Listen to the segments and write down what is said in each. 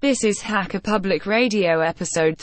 This is Hacker Public Radio episode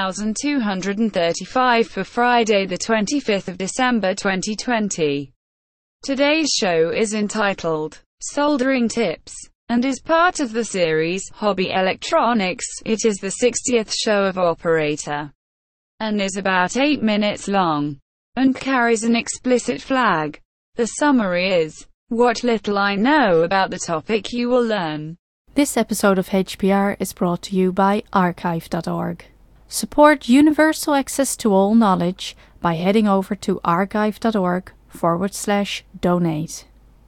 3235 for Friday the 25th of December 2020. Today's show is entitled Soldering Tips and is part of the series Hobby Electronics. It is the 60th show of Operator and is about 8 minutes long and carries an explicit flag. The summary is, what little I know about the topic you will learn. This episode of HPR is brought to you by archive.org. Support universal access to all knowledge by heading over to archive.org/donate.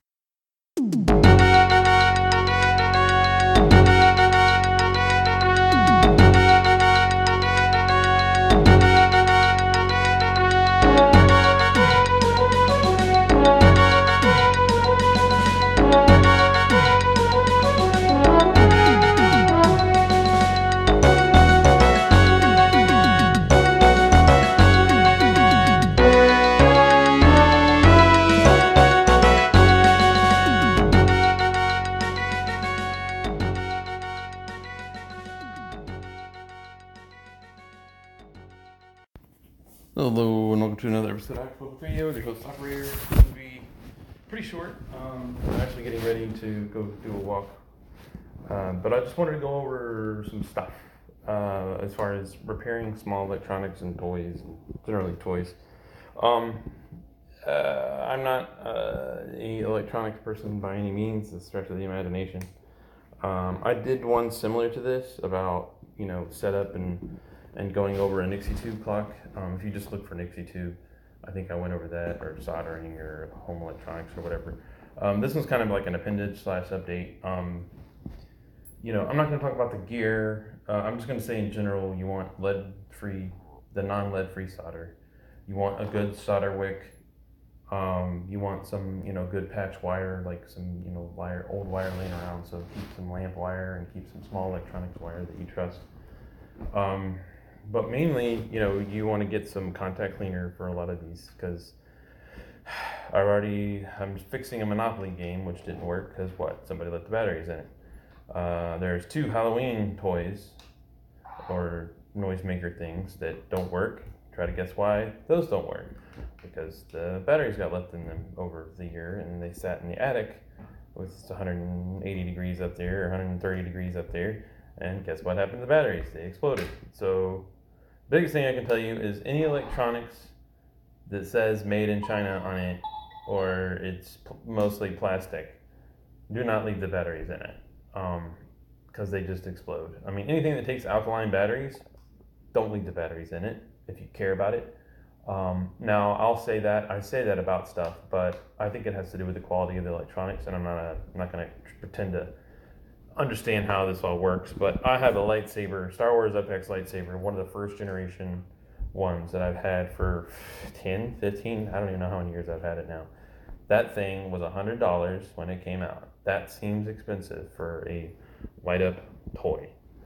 Hello and welcome to another episode of Hacker Public Radio. The host Operator. It's going to be pretty short. I'm actually getting ready to go do a walk. But I just wanted to go over some stuff as far as repairing small electronics and toys, generally toys. I'm not an electronics person by any means, a stretch of the imagination. I did one similar to this about, setup and going over a Nixie tube clock. If you just look for Nixie tube, I think I went over that, or soldering, or home electronics, or whatever. This one's kind of like an appendage/update. I'm not going to talk about the gear. I'm just going to say in general, you want lead-free, the non-lead-free solder. You want a good solder wick. You want some, good patch wire, like some, old wire laying around. So keep some lamp wire and keep some small electronics wire that you trust. But mainly, you want to get some contact cleaner for a lot of these, because I'm fixing a Monopoly game, which didn't work because somebody left the batteries in it. There's 2 Halloween toys, or noisemaker things, that don't work. Try to guess why those don't work. Because the batteries got left in them over the year, and they sat in the attic with 180 degrees up there, or 130 degrees up there. And guess what happened to the batteries? They exploded. So, biggest thing I can tell you is any electronics that says made in China on it, or it's mostly plastic, do not leave the batteries in it, because they just explode. I mean, anything that takes alkaline batteries, don't leave the batteries in it if you care about it. Now, I say that about stuff, but I think it has to do with the quality of the electronics, and I'm not going to pretend to understand how this all works, but I have a lightsaber, Star Wars FX lightsaber, one of the first generation ones that I've had for 10, 15, I don't even know how many years I've had it now. That thing was $100 when it came out. That seems expensive for a light up toy.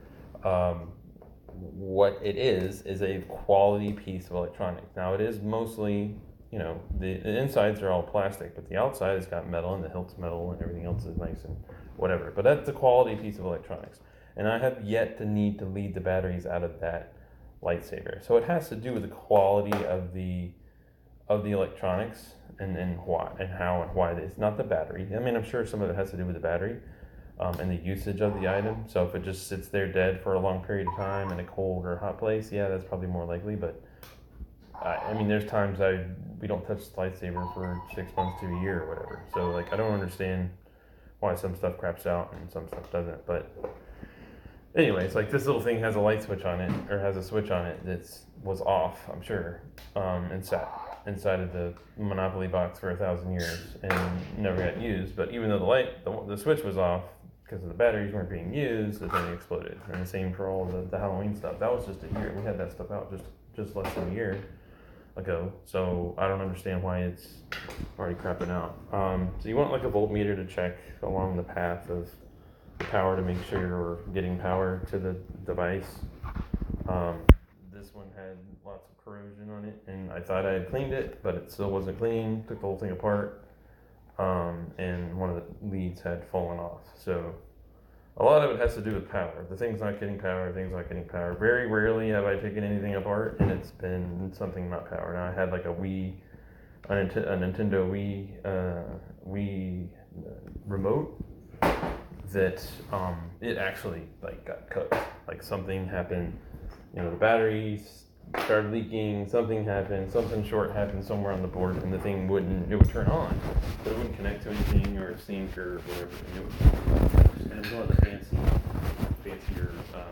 What it is a quality piece of electronics. Now it is mostly, the insides are all plastic, but the outside has got metal, and the hilt's metal, and everything else is nice and whatever. But that's a quality piece of electronics. And I have yet to need to lead the batteries out of that lightsaber. So it has to do with the quality of the electronics and why and how and why. It's not the battery. I mean, I'm sure some of it has to do with the battery and the usage of the item. So if it just sits there dead for a long period of time in a cold or hot place, yeah, that's probably more likely. But there's times we don't touch the lightsaber for 6 months to a year or whatever. So I don't understand why some stuff craps out and some stuff doesn't. But anyways, this little thing has a light switch on it, or has a switch on it that was off, I'm sure, and sat inside of the Monopoly box for 1,000 years and never got used. But even though the switch was off because the batteries weren't being used, the thing exploded. And the same for all the Halloween stuff. That was just a year. We had that stuff out just less than a year ago. So I don't understand why it's already crapping out. So you want a voltmeter to check along the path of the power to make sure you're getting power to the device. This one had lots of corrosion on it, and I thought I had cleaned it, but it still wasn't clean. Took the whole thing apart, and one of the leads had fallen off. So a lot of it has to do with power. The thing's not getting power. Very rarely have I taken anything apart and it's been something not power. Now I had like a Nintendo Wii remote that it actually like got cooked. Like something happened, the batteries started leaking, something happened, something short happened somewhere on the board, and the thing would turn on, but it wouldn't connect to anything or sync or whatever. And it was one of the fancier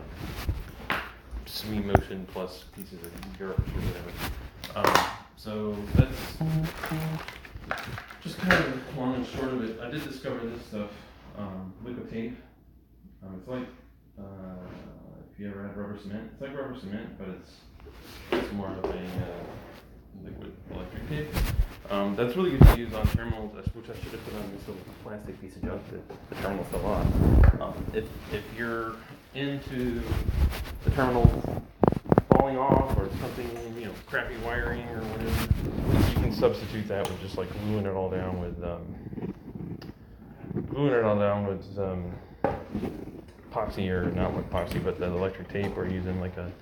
Wii Motion Plus pieces of Europe or whatever. So that's just kind of long and short of it. I did discover this stuff, liquid tape. It's like if you ever had rubber cement, it's like rubber cement, but it's more of a liquid electric tape. That's really good to use on terminals, which I should have put on this little plastic piece of junk that the terminal fell off. If you're into the terminal falling off or something, crappy wiring or whatever, you can substitute that with just like gluing it all down with epoxy, or not with epoxy, but the electric tape, or using like a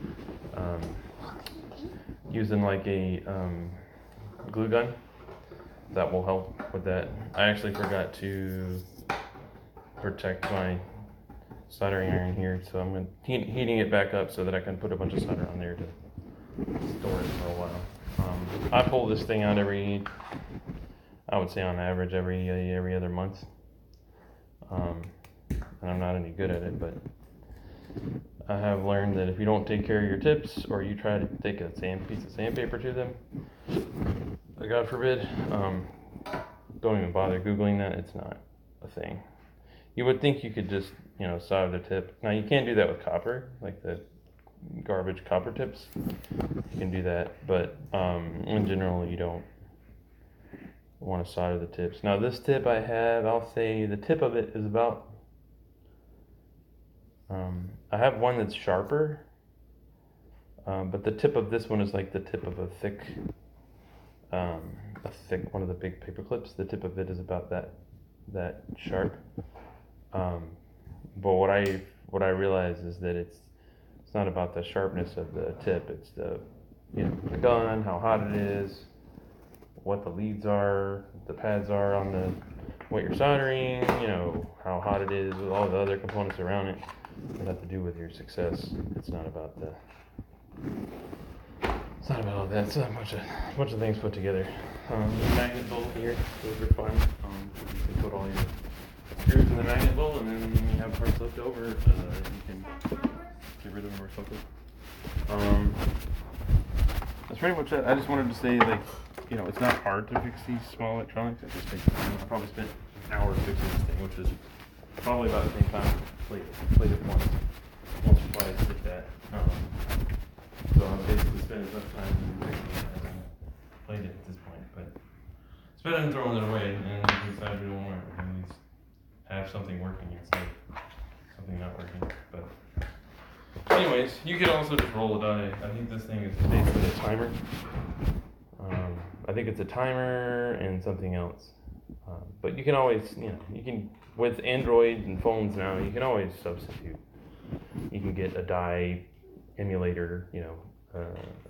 glue gun. That will help with that. I actually forgot to protect my soldering iron here, so I'm heating it back up so that I can put a bunch of solder on there to store it for a while. I pull this thing out I would say on average every other month. And I'm not any good at it, but I have learned that if you don't take care of your tips, or you try to take a piece of sandpaper to them, God forbid, don't even bother Googling that. It's not a thing. You would think you could just, solder the tip. Now, you can't do that with copper, like the garbage copper tips. You can do that, but in general, you don't want to solder the tips. Now, this tip I have, I'll say the tip of it is about, I have one that's sharper, but the tip of this one is like the tip of a thick one of the big paper clips. The tip of it is about that sharp. But what I realize is that it's not about the sharpness of the tip. It's the the gun, how hot it is, what the leads are, the pads are on what you're soldering. How hot it is, with all the other components around it. It has to do with your success. It's not about all that. It's a bunch of things put together. The magnet bolt here, those are fun. You can put all your screws in the magnet bolt, and then when you have parts left over, you can get rid of them or something. That's pretty much it. I just wanted to say, it's not hard to fix these small electronics. It just takes time. I probably spent an hour fixing this thing, which is probably about the same time I played it once or twice, like that. So I basically spent as much time fixing it as I played it at this point. But it's better than throwing it away and decide we don't want it. At least have something working instead of something not working. But anyways, you could also just roll a die. I think this thing is basically a timer. I think it's a timer and something else. But you can always, with Android and phones now, you can always substitute. You can get a die emulator, a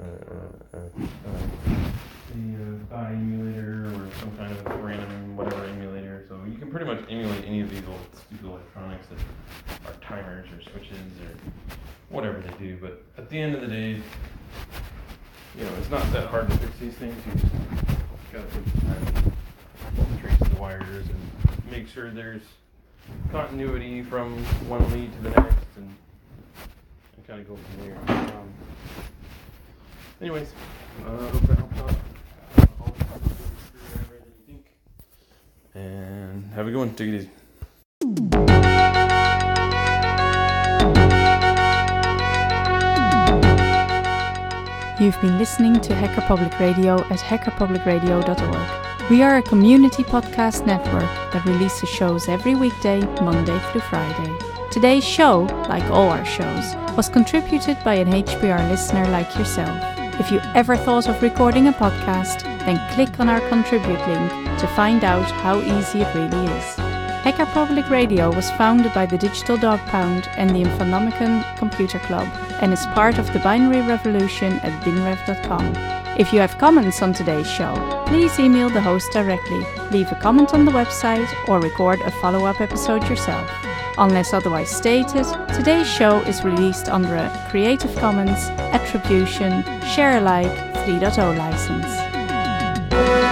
die emulator, or some kind of random whatever emulator. So you can pretty much emulate any of these old stupid electronics that are timers or switches or whatever they do. But at the end of the day, it's not that hard to fix these things. You just gotta take the time to trace the wires and make sure there's continuity from one lead to the next, and kind of go from there. Anyways, hope that helps out. And have a good one. Take it easy. You've been listening to Hacker Public Radio at hackerpublicradio.org. We are a community podcast network that releases shows every weekday, Monday through Friday. Today's show, like all our shows, was contributed by an HPR listener like yourself. If you ever thought of recording a podcast, then click on our contribute link to find out how easy it really is. Hacker Public Radio was founded by the Digital Dog Pound and the Infonomicon Computer Club and is part of the binary revolution at binrev.com. If you have comments on today's show, please email the host directly, leave a comment on the website, or record a follow-up episode yourself. Unless otherwise stated, today's show is released under a Creative Commons Attribution Share Alike 3.0 license.